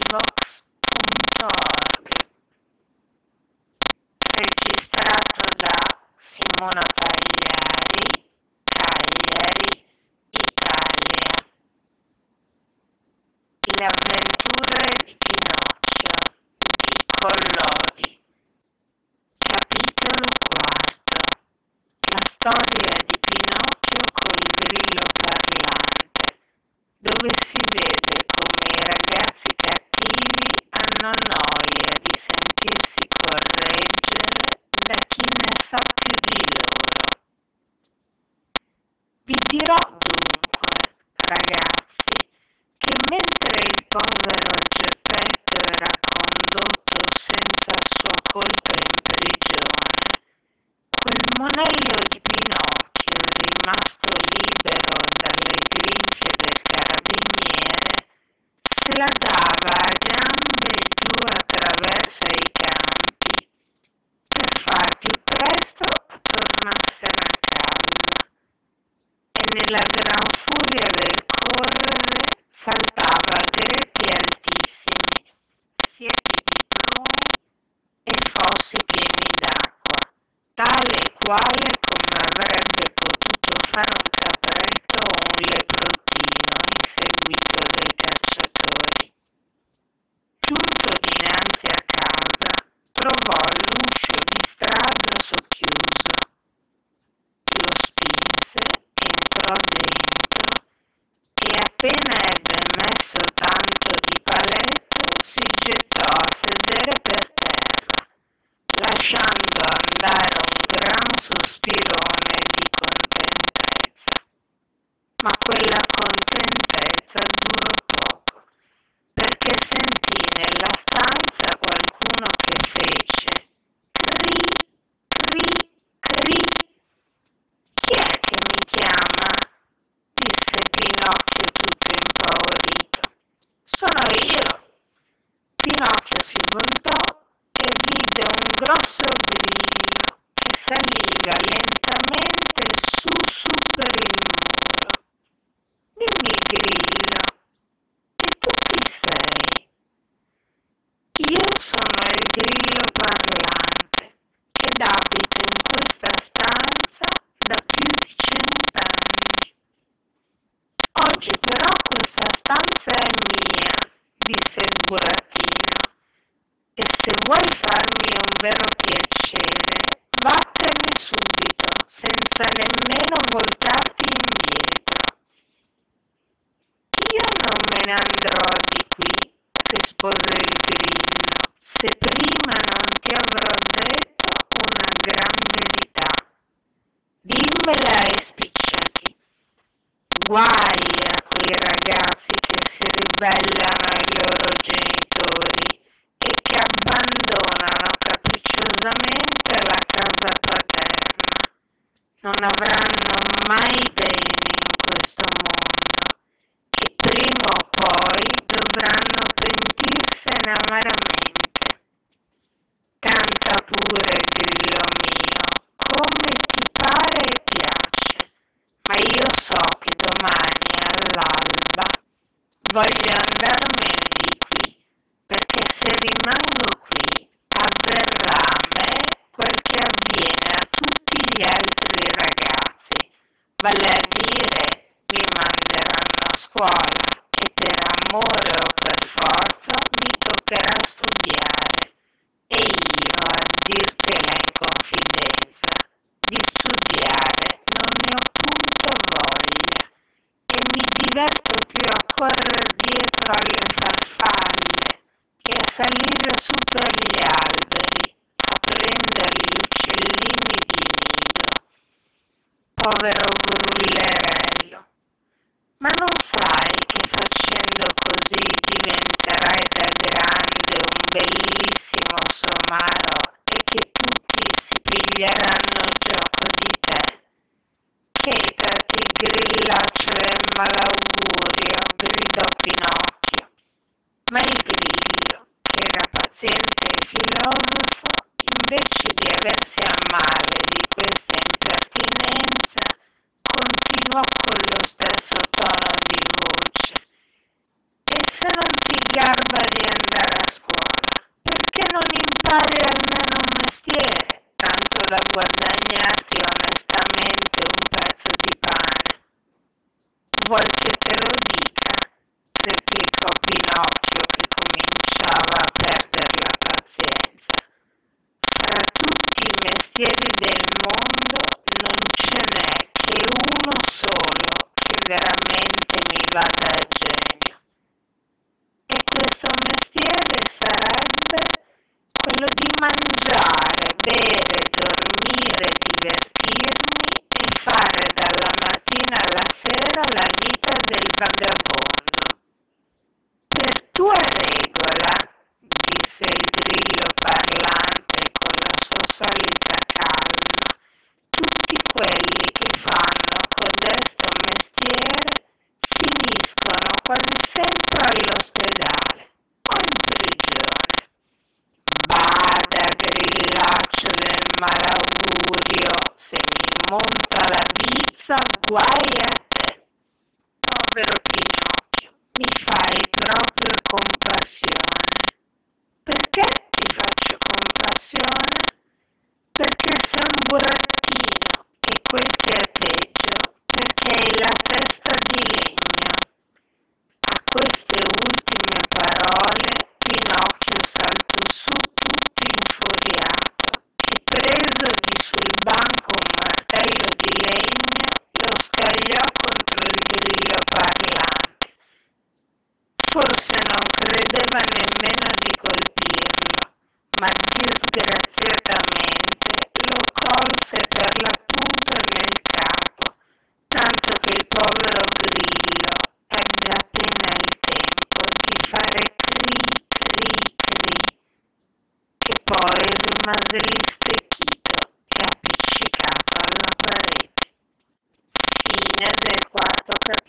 LibriVox.org. Registrato da Simona Pagliari, Cagliari, Italia. Le avventure di Pinocchio di Collodi. Capitolo quarto. La storia di Pinocchio col grillo parlante, dove si vede come i ragazzi cattivi hanno noia di sentirsi correggere da chi ne sa più di loro. Vi dirò dunque, ragazzi, che mentre il povero Geppetto era condotto senza sua colpa in prigione, quel monello di Pinocchio, rimasto libero dalle grinfie del carabiniere, se la dava a gambe giù attraverso i campi per far più presto a tornarsene a casa. E nella gran furia del correre saltava a greppi altissimi, siepi di pruni e fossi pieni d'acqua, tale e quale come avrebbe potuto fare un capretto o un leprottino inseguito dai cacciatori. Giunto dinanzi a casa, trovò l'uscio di strada socchiuso. Lo spinse, entrò dentro e appena ebbe messo tanto di paletto si gettò a sedere per terra, lasciando andare un gran sospirone di contentezza. Ma quella contentezza durò poco, perché sentì nella stanza qualcuno che fece cri, cri, cri. Chi è che mi chiama? Disse Pinocchio tutto impaurito. Sono io. Pinocchio si voltò e vide un grosso grillo che saliva lentamente su per il muro. Dimmi, grillo, e tu chi sei? Io sono il grillo parlante ed abito in questa stanza da più di 100 anni. Oggi però questa stanza è mia, disse il burattino, e se vuoi farmi un vero piacere, vattene subito, senza nemmeno voltarti indietro. Io non me ne andrò di qui, rispose il grillo, se prima non ti avrò detto una gran verità. Dimmela e spicciati. Guai a quei ragazzi che si ribellano ai loro genitori e che abbandonano capricciosamente la casa paterna. Non avranno mai bene in questo mondo e prima o poi dovranno pentirsene amaramente. Canta pure, grillo mio, come ti pare e piace, ma io so che domani all'alba voglio andarmene di qui, perché se rimango qui avverrà a me quel che avviene a tutti gli altri ragazzi, vale a dire mi manderanno a scuola e per amore o per forza mi toccherà studiare. E io, a dirtela in confidenza, di studiare non ne ho punto voglia e mi diverto più a correre dietro alle farfalle che a salire su per gli alberi a prendere gli uccellini di nido. Povero grullerello, ma non sai che facendo così diventerai da grande un bellissimo somaro e che tutti si piglieranno gioco di te? Chetati, grillaccio del malaugurio, gridò Pinocchio. Ma il grillo, che era paziente e filosofo, invece di aversi a male di questa impertinenza, continuò con lo stesso tono di voce. E se non ti garba di impari almeno un mestiere, tanto da guadagnarti onestamente un pezzo di pane. Vuoi che te lo dica? Replicò Pinocchio che cominciava a perdere la pazienza. Fra tutti i mestieri del mondo non ce n'è che uno solo che veramente mi vada a genio. E questo mestiere sarebbe quello di mangiare, bere, dormire, divertirmi e fare dalla mattina alla sera la vita del vagabondo. Per tua regola, disse il grillo parlante con la sua solita calma, tutti quelli che fanno codesto mestiere finiscono quasi sempre all'ospedale o in prigione. Bada, grillaccio del malaugurio, se mi monta la bizza, guai a te. Povero Pinocchio, mi fai proprio compassione. Perché ti faccio compassione? Perché sei un burattino e quel che è peggio, perché hai la testa di legno. A queste ultime parole Pinocchio saltò su tutto infuriato e preso di sul banco un martello di legno lo scagliò contro il grillo parlante. Forse non credeva nemmeno di colpirlo, ma disgraziatamente lo colse per l'appunto nel capo, tanto che il povero grillo ebbe appena il tempo di fare cri cri cri e poi rimase lì stecchito e appiccicato alla parete. Fine del quarto capitolo.